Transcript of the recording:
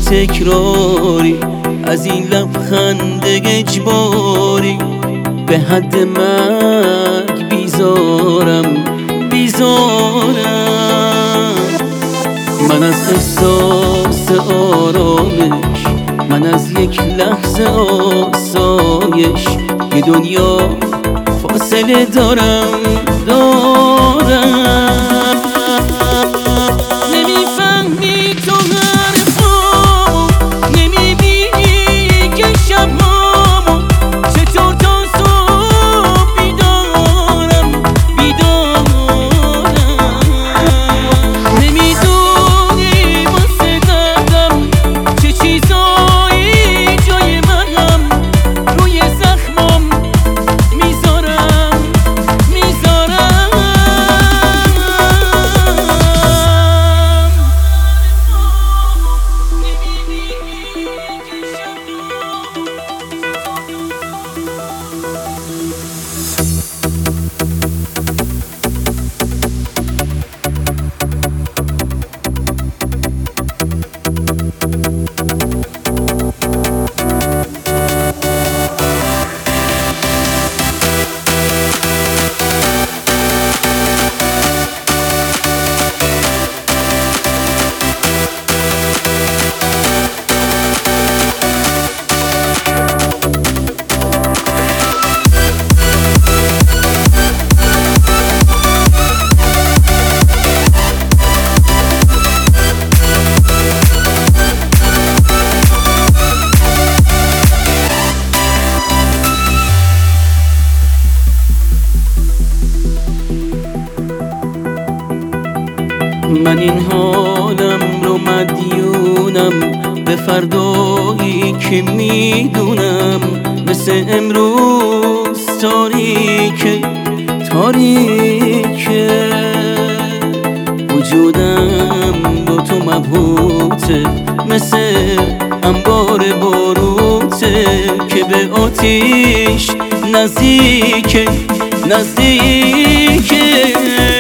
تکراری، از این لبخند اجباری به حد مرگ بیزارم. من از احساس آرامش، من از یک لحظه آسایش، یه دنیا فاصله دارم. نمیفهمی تو حرفامو، نمیبینی که شبامو چطور تا صبح بیدارم. نمیدونی واسه دردم چه چیزایی جای منم، روی زخمم میذارم. من این حالم رو مدیونم به فردایی که میدونم مثل امروز تاریکه. وجودم با تو مبهوته، مثل انبار باروته که به آتیش نزدیکه.